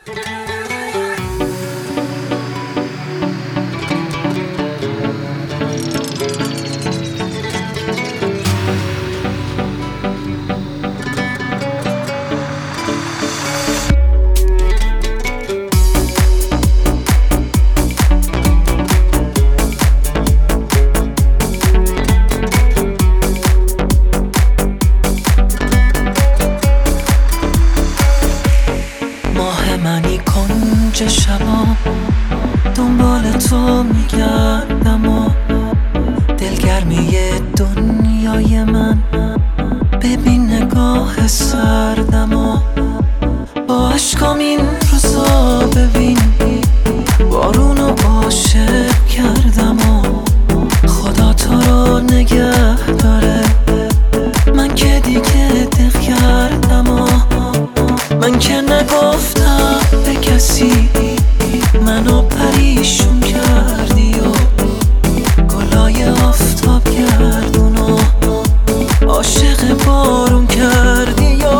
منی کنج شبا دنبال تو میگردم و دلگرمی دنیای من ببین نگاه سردم و با عشقام این روزا ببین بارونو عاشق کردم و خدا تو رو نگه داره من که دیگه دق کردم و من که نگفتم به کسی منو پریشون کردی و گلای آفتاب گردون و عاشق بارون کردی و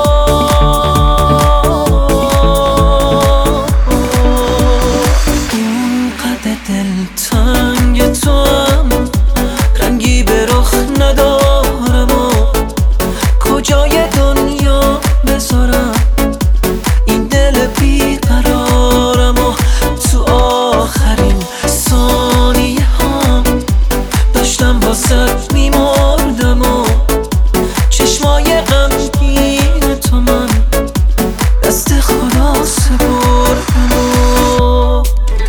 اونقدر دلتنگ تو هم رنگی به رخ ندارم و کجای دنیا بذارم این دل بیقرارم و تو آخرین ثانیه هم داشتم واسط میمردم و چشمای غمگین تو من دست خدا سپردم و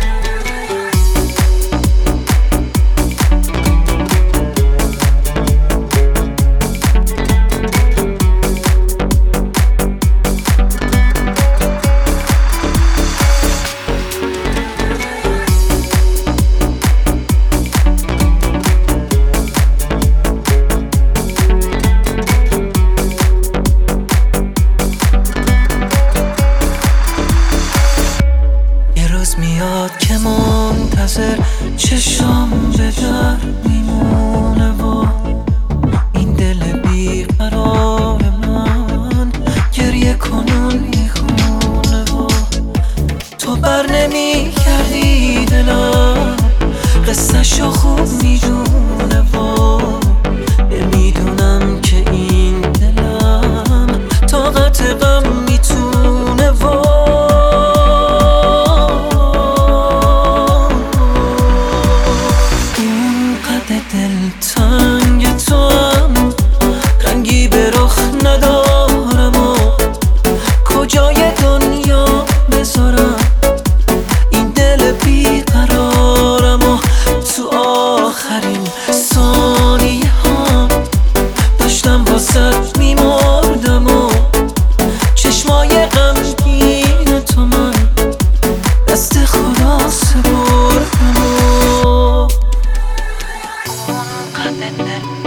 میاد که منتظر چشام به در میمونه و این دل بیقرار من گریه کنون میخونه و تو بر نمی کردی دلم قصه شو خوب میدونه و نمیدونم که این دلم طاقت غم میتونه و دلتنگ تو هم رنگی به رخ ندارم و کجای دنیا بذارم این دل بیقرارم و تو آخرین ثانیه هم داشتم واسط میمردم و چشمای غمگین تو من دست خدا سپردم و